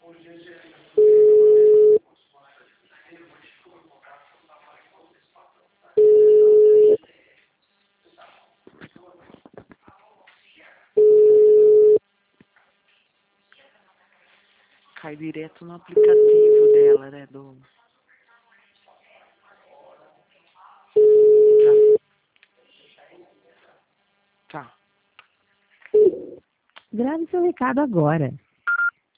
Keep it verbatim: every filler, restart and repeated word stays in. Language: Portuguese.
Cai direto no aplicativo dela, né? Do... Tá. Grave seu recado agora.